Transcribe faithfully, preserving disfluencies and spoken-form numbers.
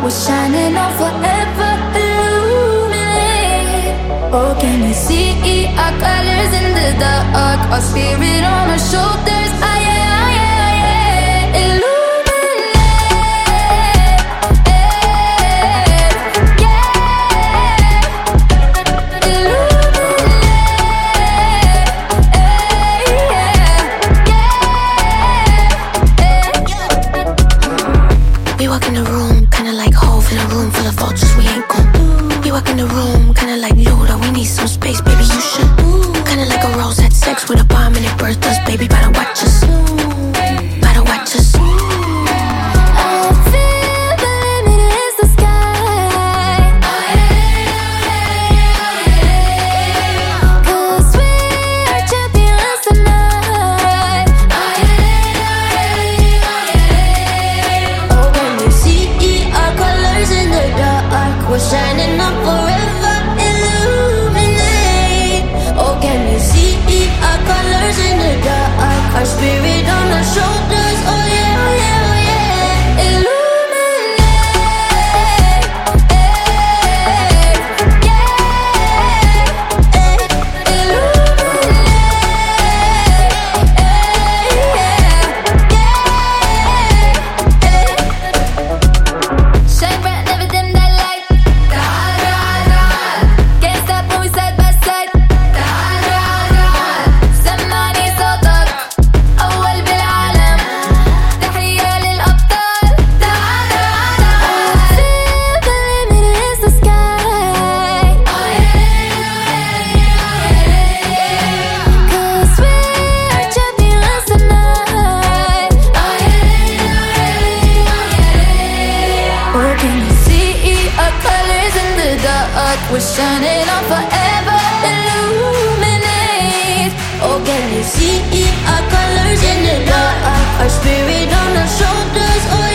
we're shining on forever, illuminate. Oh, can you see our colors in the dark? Our spirit on our shoulders, ah yeah, ah yeah, ah yeah. Illuminate, yeah. Illuminate, yeah. We walk in the room, kinda like Hove in a room full of vultures. We ain't gon' We walk in the room, kinda like Luda. We need some space, baby, you should. Kinda like a rose had sex with a bomb and it birthed us. Baby, better watch us. Better watch us. I feel the limit is the sky. Cause we are champions tonight. Oh, when you see our colors in the dark, we're shining up forever, illuminate. Oh, can you see our colors in the dark? Our spirit on our shoulders, oh yeah, oh yeah, oh yeah. Illuminate, yeah. Illuminate, shine bright, never dim that light. Da da da, can't stop when we side by side. Da da da, سمعني صوتك أول بالعالم. تحية للأبطال. دا دا دا. I feel the limit is the sky. Cause we are champions tonight. Oh, can you see our colors in the dark? We're shining on forever, illuminate. Oh, can you see our colors in the dark? Our spirit on our shoulders, oh